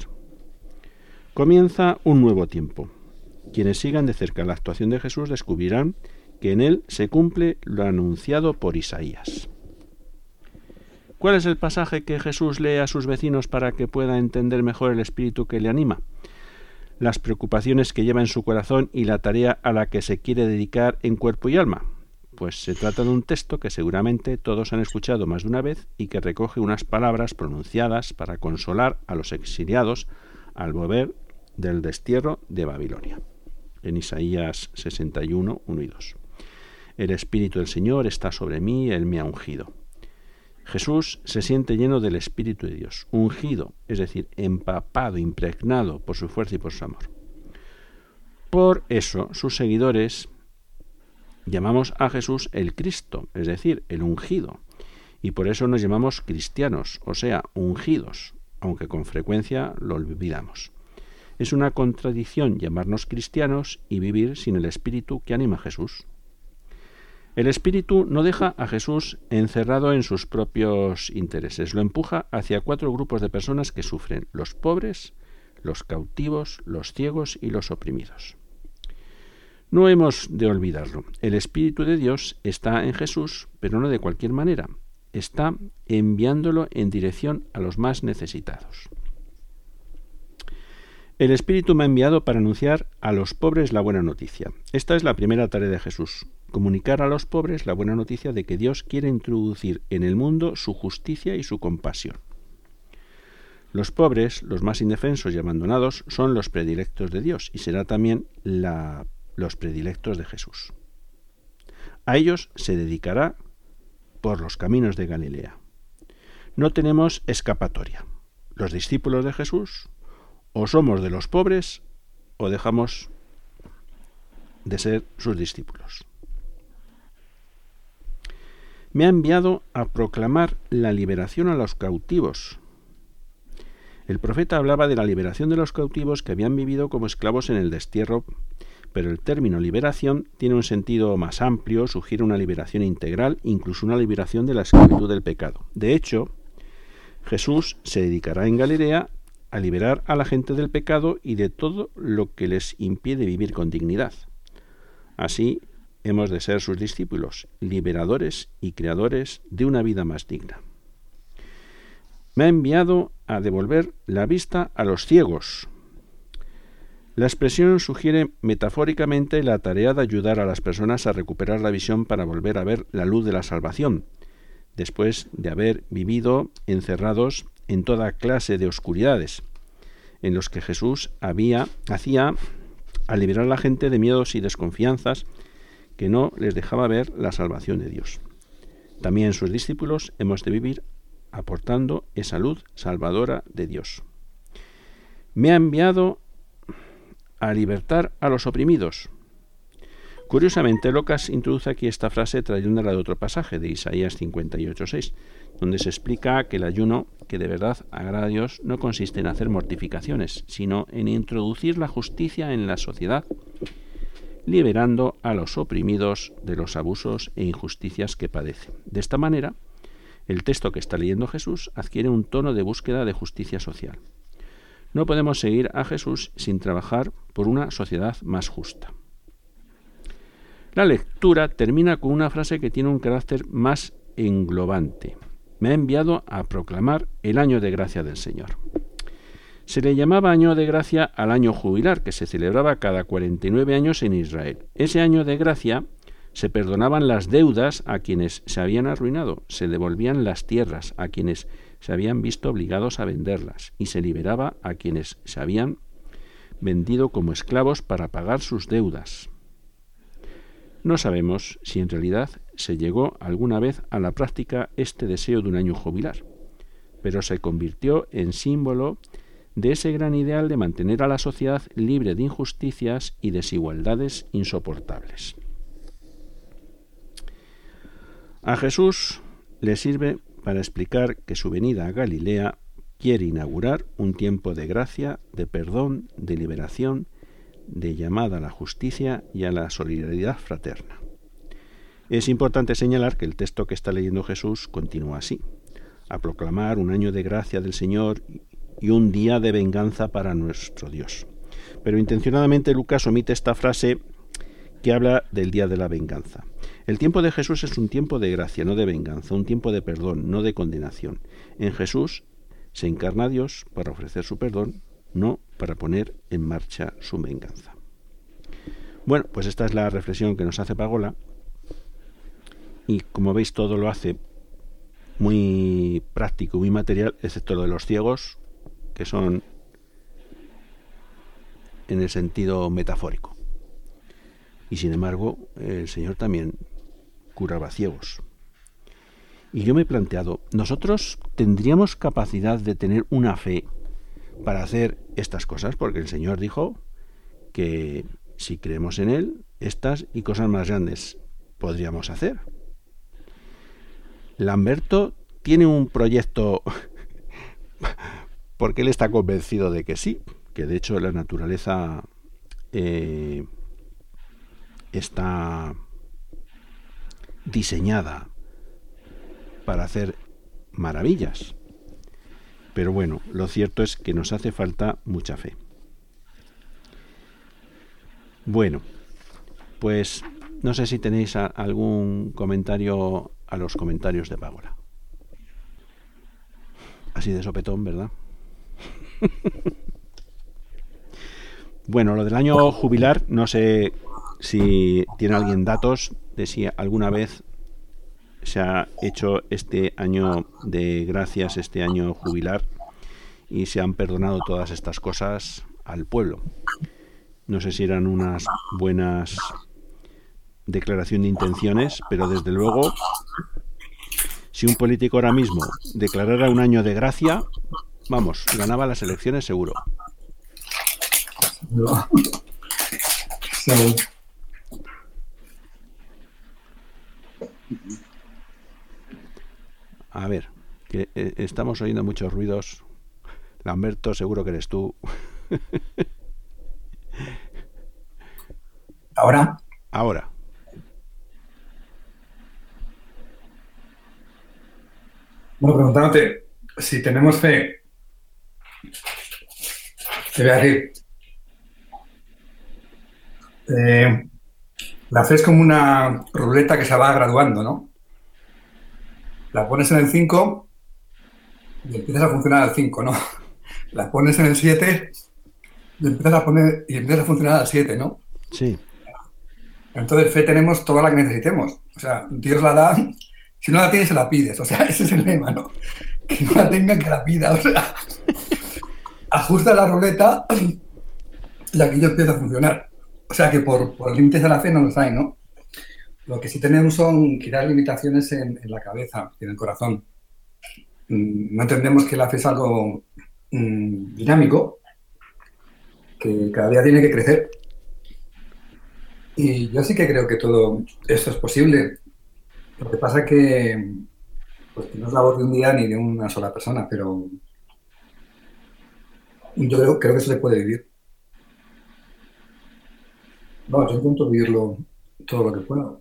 Comienza un nuevo tiempo. Quienes sigan de cerca la actuación de Jesús descubrirán que en él se cumple lo anunciado por Isaías. ¿Cuál es el pasaje que Jesús lee a sus vecinos para que pueda entender mejor el espíritu que le anima, las preocupaciones que lleva en su corazón y la tarea a la que se quiere dedicar en cuerpo y alma? Pues se trata de un texto que seguramente todos han escuchado más de una vez y que recoge unas palabras pronunciadas para consolar a los exiliados al volver del destierro de Babilonia. En Isaías sesenta y uno, uno y dos. El Espíritu del Señor está sobre mí, Él me ha ungido. Jesús se siente lleno del Espíritu de Dios, ungido, es decir, empapado, impregnado por su fuerza y por su amor. Por eso, sus seguidores llamamos a Jesús el Cristo, es decir, el ungido, y por eso nos llamamos cristianos, o sea, ungidos, aunque con frecuencia lo olvidamos. Es una contradicción llamarnos cristianos y vivir sin el Espíritu que anima a Jesús. El Espíritu no deja a Jesús encerrado en sus propios intereses, lo empuja hacia cuatro grupos de personas que sufren: los pobres, los cautivos, los ciegos y los oprimidos. No hemos de olvidarlo. El Espíritu de Dios está en Jesús, pero no de cualquier manera. Está enviándolo en dirección a los más necesitados. El Espíritu me ha enviado para anunciar a los pobres la buena noticia. Esta es la primera tarea de Jesús: comunicar a los pobres la buena noticia de que Dios quiere introducir en el mundo su justicia y su compasión. Los pobres, los más indefensos y abandonados, son los predilectos de Dios y será también la los predilectos de Jesús. A ellos se dedicará por los caminos de Galilea. No tenemos escapatoria. Los discípulos de Jesús o somos de los pobres o dejamos de ser sus discípulos. Me ha enviado a proclamar la liberación a los cautivos. El profeta hablaba de la liberación de los cautivos que habían vivido como esclavos en el destierro, pero el término liberación tiene un sentido más amplio, sugiere una liberación integral, incluso una liberación de la esclavitud del pecado. De hecho, Jesús se dedicará en Galilea a liberar a la gente del pecado y de todo lo que les impide vivir con dignidad. Así hemos de ser sus discípulos, liberadores y creadores de una vida más digna. Me ha enviado a devolver la vista a los ciegos. La expresión sugiere metafóricamente la tarea de ayudar a las personas a recuperar la visión para volver a ver la luz de la salvación, después de haber vivido encerrados en toda clase de oscuridades, en los que Jesús había, hacía a liberar a la gente de miedos y desconfianzas que no les dejaba ver la salvación de Dios. también sus discípulos hemos de vivir aportando esa luz salvadora de Dios. Me ha enviado a libertar a los oprimidos. Curiosamente, Lucas introduce aquí esta frase trayéndola de otro pasaje de Isaías cincuenta y ocho seis, donde se explica que el ayuno que de verdad agrada a Dios no consiste en hacer mortificaciones, sino en introducir la justicia en la sociedad, liberando a los oprimidos de los abusos e injusticias que padecen. De esta manera, el texto que está leyendo Jesús adquiere un tono de búsqueda de justicia social. No podemos seguir a Jesús sin trabajar por una sociedad más justa. La lectura termina con una frase que tiene un carácter más englobante. Me ha enviado a proclamar el año de gracia del Señor. Se le llamaba año de gracia al año jubilar, que se celebraba cada cuarenta y nueve años en Israel. Ese año de gracia se perdonaban las deudas a quienes se habían arruinado, se devolvían las tierras a quienes se habían visto obligados a venderlas y se liberaba a quienes se habían vendido como esclavos para pagar sus deudas. No sabemos si en realidad se llegó alguna vez a la práctica este deseo de un año jubilar, pero se convirtió en símbolo de ese gran ideal de mantener a la sociedad libre de injusticias y desigualdades insoportables. A Jesús le sirve para explicar que su venida a Galilea quiere inaugurar un tiempo de gracia, de perdón, de liberación, de llamada a la justicia y a la solidaridad fraterna. Es importante señalar que el texto que está leyendo Jesús continúa así: a proclamar un año de gracia del Señor y un día de venganza para nuestro Dios. Pero intencionadamente Lucas omite esta frase que habla del día de la venganza. El tiempo de Jesús es un tiempo de gracia, no de venganza, un tiempo de perdón, no de condenación. En Jesús se encarna Dios para ofrecer su perdón, no para poner en marcha su venganza. Bueno, pues esta es la reflexión que nos hace Pagola, y como veis todo lo hace muy práctico, muy material, excepto lo de los ciegos, que son en el sentido metafórico. Y sin embargo, el Señor también curaba ciegos. Y yo me he planteado, ¿nosotros tendríamos capacidad de tener una fe para hacer estas cosas? Porque el Señor dijo que si creemos en Él, estas y cosas más grandes podríamos hacer. Lamberto tiene un proyecto porque él está convencido de que sí, que de hecho la naturaleza eh, está diseñada para hacer maravillas. Pero bueno, lo cierto es que nos hace falta mucha fe. Bueno, pues no sé si tenéis a, algún comentario a los comentarios de Pagola. Así de sopetón, ¿verdad? Bueno, lo del año jubilar, no sé si tiene alguien datos de si alguna vez se ha hecho este año de gracias, este año jubilar, y se han perdonado todas estas cosas al pueblo. No sé si eran unas buenas declaración de intenciones, pero desde luego, si un político ahora mismo declarara un año de gracia, vamos, ganaba las elecciones seguro. No. Sí. A ver, que eh, estamos oyendo muchos ruidos. Lamberto, seguro que eres tú. ¿Ahora? Ahora. Bueno, preguntándote si tenemos fe, te voy a decir, eh, la fe es como una ruleta que se va graduando, ¿no? La pones en el cinco y empiezas a funcionar al cinco, ¿no? La pones en el siete y empiezas a poner y empiezas a funcionar al siete, ¿no? Sí. Entonces fe tenemos toda la que necesitemos. O sea, Dios la da, si no la tienes se la pides. O sea, ese es el lema, ¿no? Que no la tenga, que la pida. O sea, ajusta la ruleta y aquello empieza a funcionar. O sea que por, por límites de la fe no los hay, ¿no? Lo que sí tenemos son quizás limitaciones en, en la cabeza, en el corazón. No entendemos que la fe es algo mmm, dinámico, que cada día tiene que crecer. Y yo sí que creo que todo esto es posible. Lo que pasa es que, pues, que no es labor de un día ni de una sola persona, pero yo creo, creo que eso se puede vivir. No, yo intento vivirlo todo lo que puedo.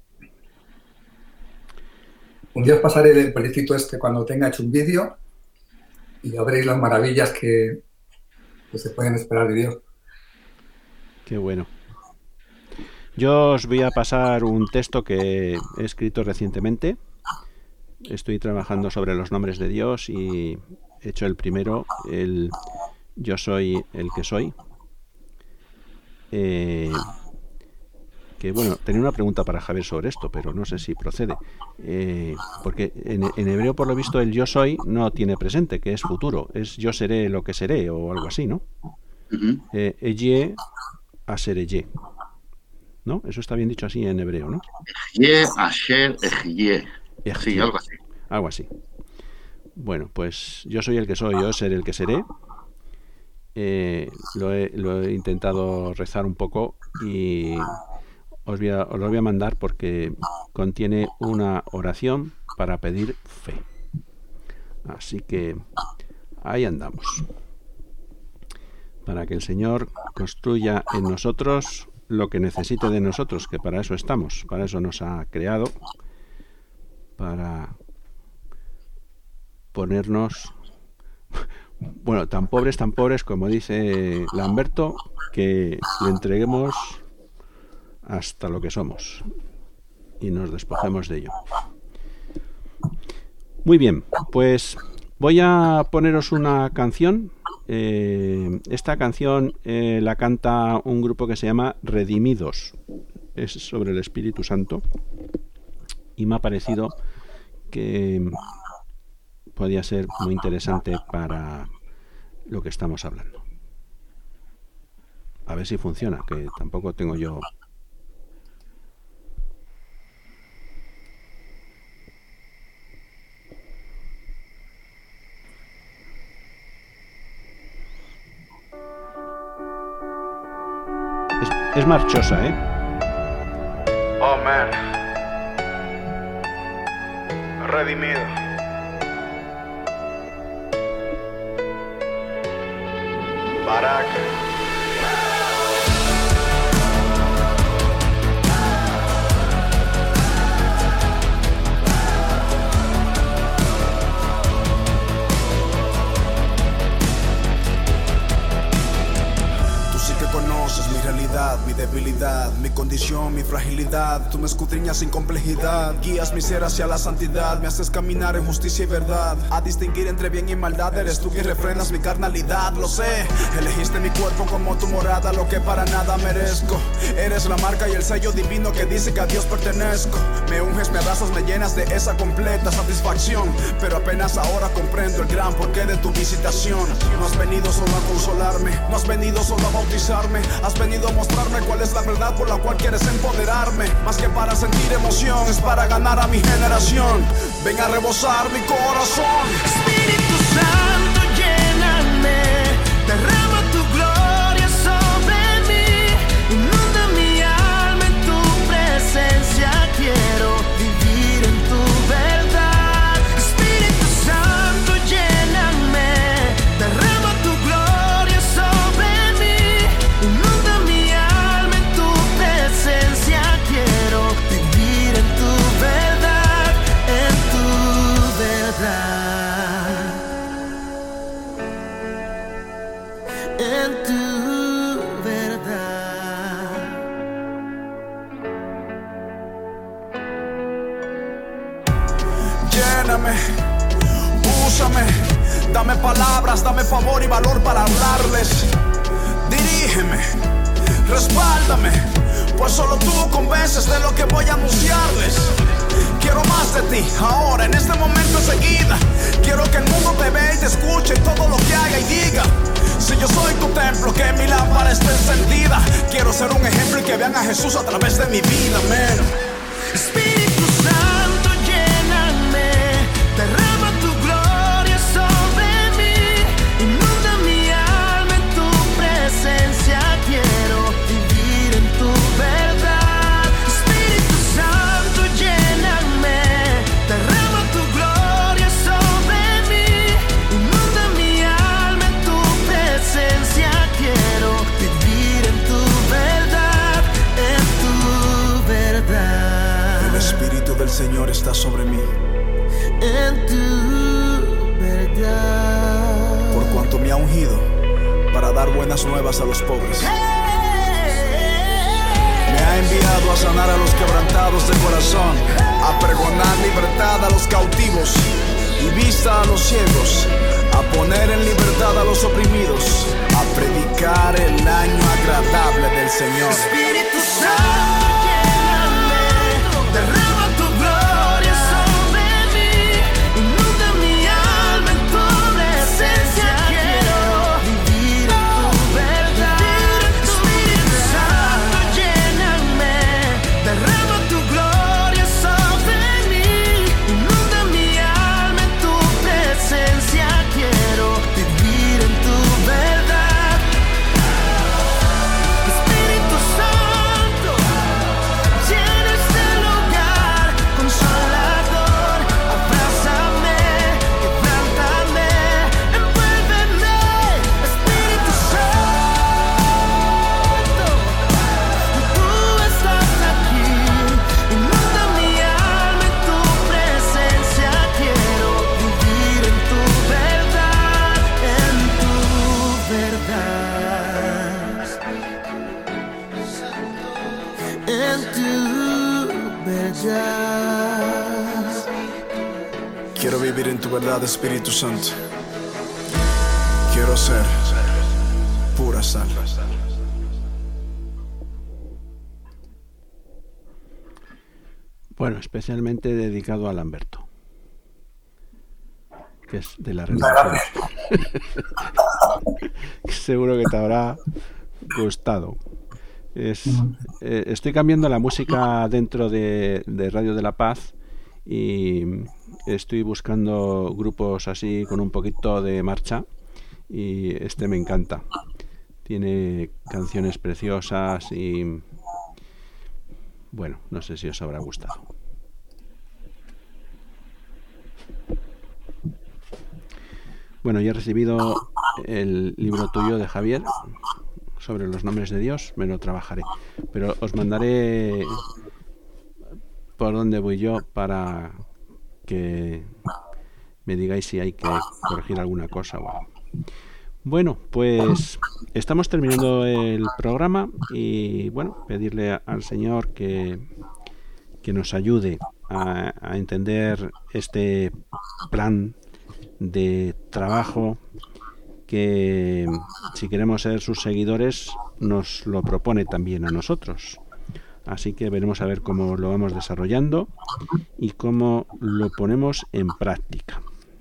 Un día os pasaré el proyecto este cuando tenga hecho un vídeo y ya veréis las maravillas que, que se pueden esperar de Dios. Qué bueno. Yo os voy a pasar un texto que he escrito recientemente. Estoy trabajando sobre los nombres de Dios y he hecho el primero, el Yo soy el que soy. Eh, que bueno, tenía una pregunta para Javier sobre esto, pero no sé si procede. Eh, porque en, en hebreo, por lo visto, el yo soy no tiene presente, que es futuro. Es yo seré lo que seré o algo así, ¿no? Uh-huh. Eh, Eye asereye. ¿No? Eso está bien dicho así en hebreo, ¿no? Eye, asher, ejie. Sí, algo así. Algo así. Bueno, pues yo soy el que soy, yo seré el que seré. Eh, lo, he, lo he intentado rezar un poco y os, voy a, os lo voy a mandar porque contiene una oración para pedir fe. Así que ahí andamos. Para que el Señor construya en nosotros lo que necesite de nosotros, que para eso estamos, para eso nos ha creado, para ponernos, bueno, tan pobres, tan pobres, como dice Lamberto, que le entreguemos hasta lo que somos y nos despojemos de ello. Muy bien, pues voy a poneros una canción. Eh, esta canción eh, la canta un grupo que se llama Redimidos. Es sobre el Espíritu Santo y me ha parecido que podía ser muy interesante para lo que estamos hablando. A ver si funciona, que tampoco tengo yo. Es, es marchosa, ¿eh? Oh, man. Redimido. Barak. Tú sí que conoces mi realidad, mi debilidad, mi condición, mi fragilidad. Tú me escudriñas sin complejidad, guías mi ser hacia la santidad, me haces caminar en justicia y verdad, a distinguir entre bien y maldad. Eres tú quien refrenas mi carnalidad, lo sé. Elegiste mi cuerpo como tu morada, lo que para nada merezco. Eres la marca y el sello divino que dice que a Dios pertenezco. Me unges, me abrazas, me llenas de esa completa satisfacción, pero apenas ahora comprendo el gran porqué de tu visitación. No has venido solo a consolarme, no has venido solo a bautizarme, has venido a mostrarme cuál es la verdad por la cual quieres empoderarme. Más que para sentir emoción, es para ganar a mi generación. Ven a rebosar mi corazón. Espíritu Santo, lléname, derrama tu gloria sobre mí, inunda mi alma en tu presencia, quiero vivir en tu verdad. Espíritu Santo, lléname, derrama tu gloria sobre mí, inunda mi alma en tu presencia, quiero vivir en tu verdad, en tu verdad, en tu verdad. Lléname, úsame, dame palabras, dame favor y valor para hablarles. Dirígeme, respáldame, pues solo tú convences de lo que voy a anunciarles. Quiero más de ti, ahora, en este momento enseguida. Quiero que el mundo te vea y te escuche todo lo que haga y diga. Si yo soy tu templo, que mi lámpara esté encendida. Quiero ser un ejemplo y que vean a Jesús a través de mi vida, man. Espíritu Santo, lléname, derrama tu gloria sobre mí, inunda mi alma en tu presencia, quiero vivir en tu verdad. Espíritu Santo, lléname, derrama tu gloria sobre mí, inunda mi alma en tu presencia, quiero vivir en tu verdad, en tu verdad. El Espíritu del Señor está sobre mí, En tu verdad. por cuanto me ha ungido para dar buenas nuevas a los pobres. Me ha enviado a sanar a los quebrantados de corazón, a pregonar libertad a los cautivos y vista a los ciegos, a poner en libertad a los oprimidos, a predicar el año agradable del Señor. Espíritu Santo, lléname, derrama tu gloria sobre mí, inunda mi alma en tu presencia, quiero vivir en tu verdad. Espíritu Santo, lléname, derrama tu gloria sobre mí, inunda mi alma en tu presencia, quiero vivir en tu verdad. Espíritu Santo, llena este lugar, consolador, abrázame, quebrántame, envuélveme. Espíritu Santo, tú estás aquí, inunda mi alma en tu presencia, quiero vivir en tu verdad, en tu verdad, en tu verdad. Quiero vivir en tu verdad, Espíritu Santo. Quiero ser pura sal. Bueno, especialmente dedicado a Lamberto, que es de la relación. Seguro que te habrá gustado. Es, eh, estoy cambiando la música dentro de, de Radio de la Paz y estoy buscando grupos así con un poquito de marcha y este me encanta. Tiene canciones preciosas y bueno, no sé si os habrá gustado. Bueno, ya he recibido el libro tuyo de Javier sobre los nombres de Dios, me lo trabajaré, pero os mandaré por dónde voy yo para que me digáis si hay que corregir alguna cosa o algo. Bueno, pues estamos terminando el programa y bueno, pedirle al Señor que, que nos ayude a, a entender este plan de trabajo que, si queremos ser sus seguidores, nos lo propone también a nosotros. Así que veremos a ver cómo lo vamos desarrollando y cómo lo ponemos en práctica.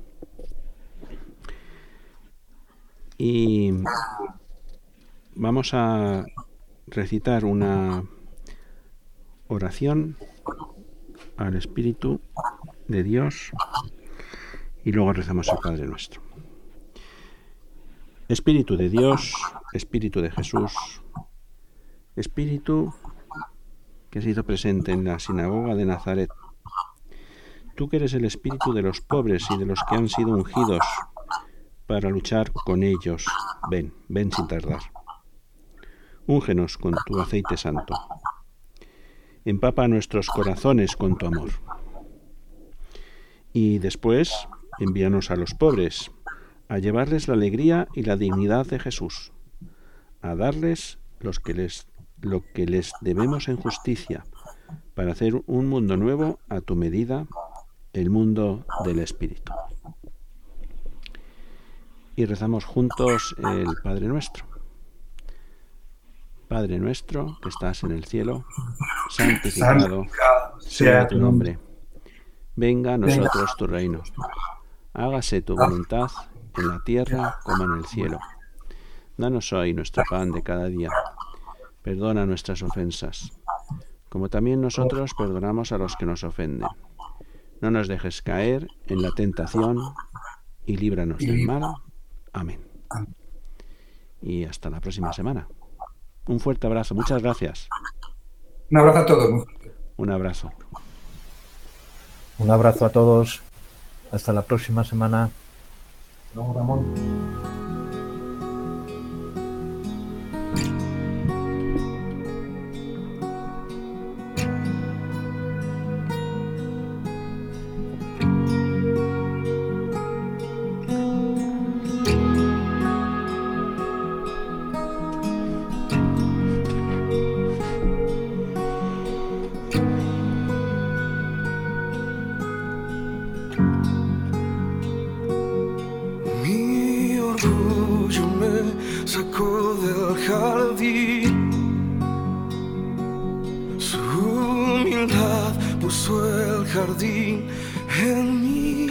Y vamos a recitar una oración al Espíritu de Dios y luego rezamos al Padre Nuestro. Espíritu de Dios, Espíritu de Jesús, Espíritu que has sido presente en la sinagoga de Nazaret. Tú que eres el espíritu de los pobres y de los que han sido ungidos para luchar con ellos, ven, ven sin tardar. Úngenos con tu aceite santo. Empapa nuestros corazones con tu amor. Y después, envíanos a los pobres, a llevarles la alegría y la dignidad de Jesús, a darles los que les, lo que les debemos en justicia, para hacer un mundo nuevo a tu medida, el mundo del Espíritu. Y rezamos juntos el Padre Nuestro. Padre nuestro que estás en el cielo, santificado sea tu nombre. Venga a nosotros tu reino. Hágase tu voluntad en la tierra como en el cielo. Danos hoy nuestro pan de cada día. Perdona nuestras ofensas, como también nosotros perdonamos a los que nos ofenden. No nos dejes caer en la tentación y líbranos del mal. Amén. Y hasta la próxima semana. Un fuerte abrazo. Muchas gracias. Un abrazo a todos. Un abrazo. Un abrazo a todos. Hasta la próxima semana. No, Ramón. Mi orgullo me sacó del jardín, su humildad puso el jardín en mí.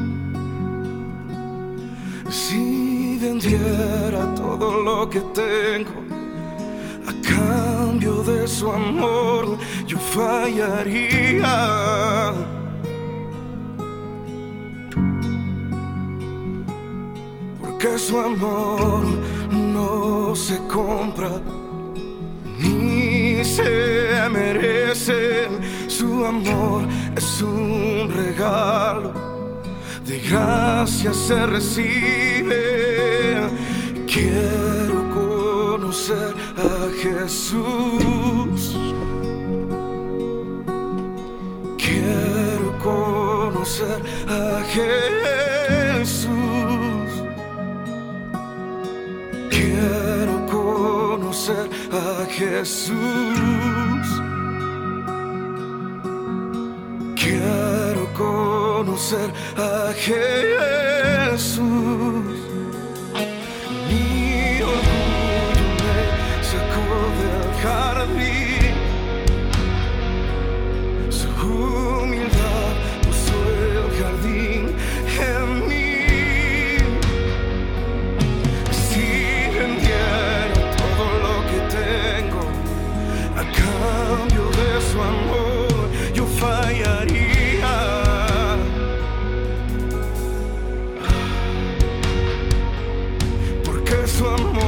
Si vendiera todo lo que tengo a cambio de su amor, yo fallaría. Que su amor no se compra ni se merece. Su amor es un regalo, de gracia se recibe. Quiero conocer a Jesús. Quiero conocer a Jesús. Quiero conocer a Jesús. Quiero conocer a Jesús. Mi orgullo me sacó del jardín, su humildad puso el jardín en mí. A cambio de su amor, yo fallaría. Porque su amor